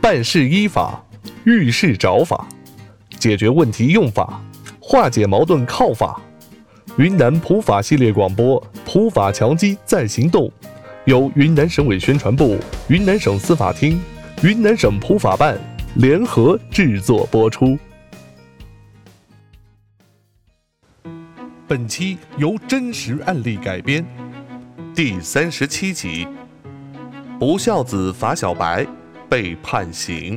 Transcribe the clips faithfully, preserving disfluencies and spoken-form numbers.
办事依法，遇事找法，解决问题用法，化解矛盾靠法。云南普法系列广播，普法强基在行动，由云南省委宣传部、云南省司法厅、云南省普法办联合制作播出。本期由真实案例改编，第三十七集：不孝子法小白被判刑。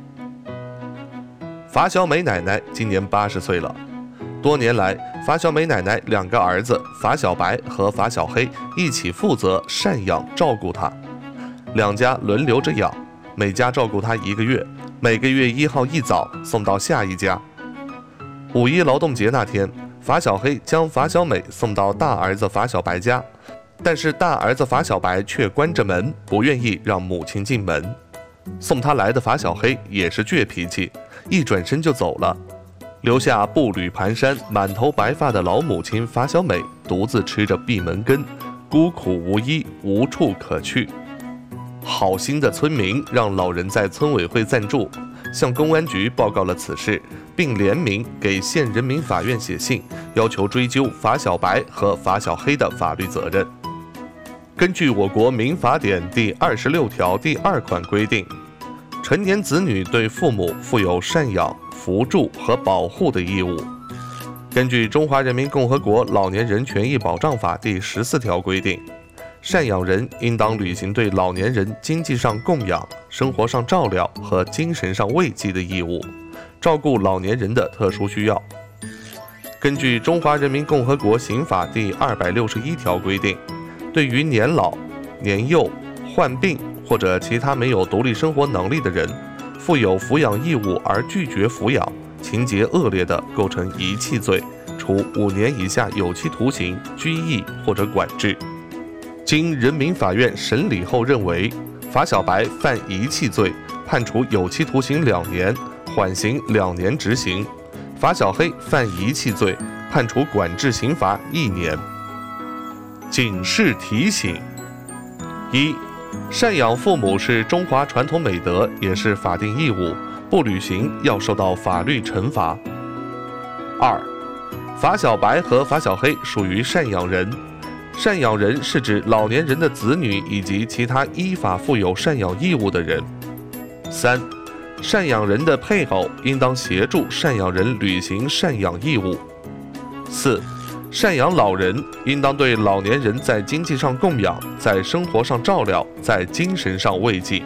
法小美奶奶今年八十岁了，多年来，法小美奶奶两个儿子法小白和法小黑一起负责赡养照顾她，两家轮流着养，每家照顾她一个月，每个月一号一早送到下一家。五一劳动节那天，法小黑将法小美送到大儿子法小白家，但是大儿子法小白却关着门，不愿意让母亲进门。送他来的法小黑也是倔脾气，一转身就走了，留下步履蹒跚、满头白发的老母亲法小美独自吃着闭门羹，孤苦无依，无处可去。好心的村民让老人在村委会暂住，向公安局报告了此事，并联名给县人民法院写信，要求追究法小白和法小黑的法律责任。根据我国民法典第二十六条第二款规定，成年子女对父母负有赡养、扶助和保护的义务。根据《中华人民共和国老年人权益保障法》第十四条规定，赡养人应当履行对老年人经济上供养、生活上照料和精神上慰藉的义务，照顾老年人的特殊需要。根据《中华人民共和国刑法》第二百六十一条规定，对于年老、年幼、患病或者其他没有独立生活能力的人，负有抚养义务而拒绝抚养，情节恶劣的，构成遗弃罪，处五年以下有期徒刑、拘役或者管制。经人民法院审理后认为，法小白犯遗弃罪，判处有期徒刑两年，缓刑两年执行；法小黑犯遗弃罪，判处管制刑罚一年。警示提醒：一、赡养父母是中华传统美德，也是法定义务，不履行要受到法律惩罚。二、法小白和法小黑属于赡养人，赡养人是指老年人的子女以及其他依法负有赡养义务的人。三、赡养人的配偶应当协助赡养人履行赡养义务。四、赡养老人应当对老年人在经济上供养，在生活上照料，在精神上慰藉。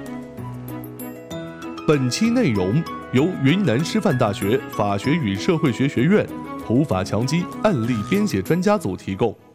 本期内容由云南师范大学法学与社会学学院普法强基案例编写专家组提供。